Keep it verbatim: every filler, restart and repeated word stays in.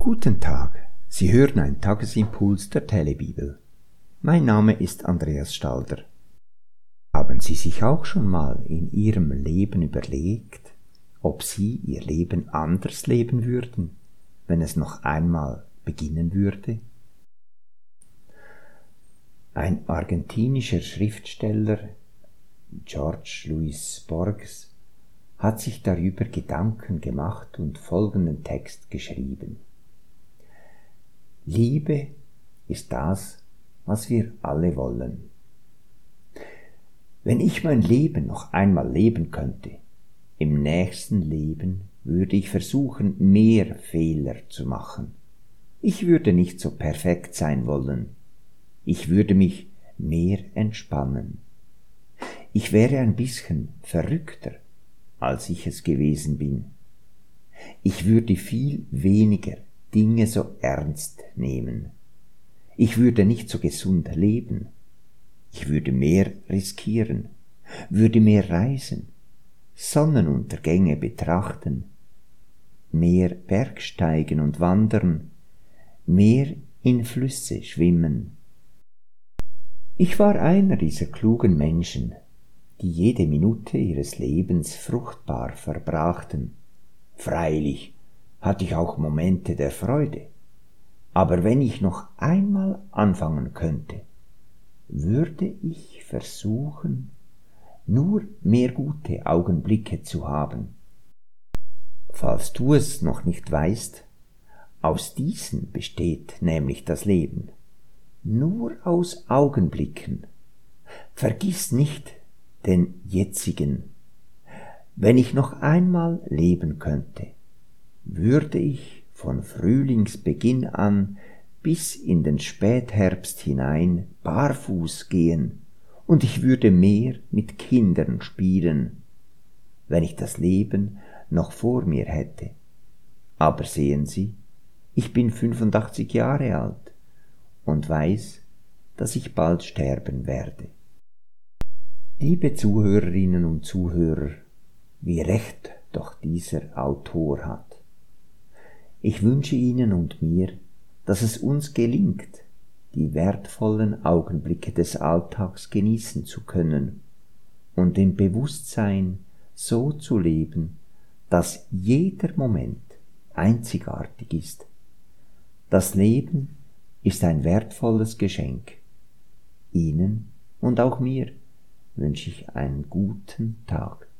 Guten Tag, Sie hören einen Tagesimpuls der Telebibel. Mein Name ist Andreas Stalder. Haben Sie sich auch schon mal in Ihrem Leben überlegt, ob Sie Ihr Leben anders leben würden, wenn es noch einmal beginnen würde? Ein argentinischer Schriftsteller, Jorge Luis Borges, hat sich darüber Gedanken gemacht und folgenden Text geschrieben. Liebe ist das, was wir alle wollen. Wenn ich mein Leben noch einmal leben könnte, im nächsten Leben würde ich versuchen, mehr Fehler zu machen. Ich würde nicht so perfekt sein wollen. Ich würde mich mehr entspannen. Ich wäre ein bisschen verrückter, als ich es gewesen bin. Ich würde viel weniger Dinge so ernst nehmen. Ich würde nicht so gesund leben. Ich würde mehr riskieren, würde mehr reisen, Sonnenuntergänge betrachten, mehr Bergsteigen und wandern, mehr in Flüsse schwimmen. Ich war einer dieser klugen Menschen, die jede Minute ihres Lebens fruchtbar verbrachten. Freilich hatte ich auch Momente der Freude, aber wenn ich noch einmal anfangen könnte, würde ich versuchen, nur mehr gute Augenblicke zu haben. Falls du es noch nicht weißt, aus diesen besteht nämlich das Leben, nur aus Augenblicken. Vergiss nicht den jetzigen. Wenn ich noch einmal leben könnte, würde ich von Frühlingsbeginn an bis in den Spätherbst hinein barfuß gehen, und ich würde mehr mit Kindern spielen, wenn ich das Leben noch vor mir hätte. Aber sehen Sie, ich bin fünfundachtzig Jahre alt und weiß, dass ich bald sterben werde. Liebe Zuhörerinnen und Zuhörer, wie recht doch dieser Autor hat. Ich wünsche Ihnen und mir, dass es uns gelingt, die wertvollen Augenblicke des Alltags genießen zu können und im Bewusstsein so zu leben, dass jeder Moment einzigartig ist. Das Leben ist ein wertvolles Geschenk. Ihnen und auch mir wünsche ich einen guten Tag.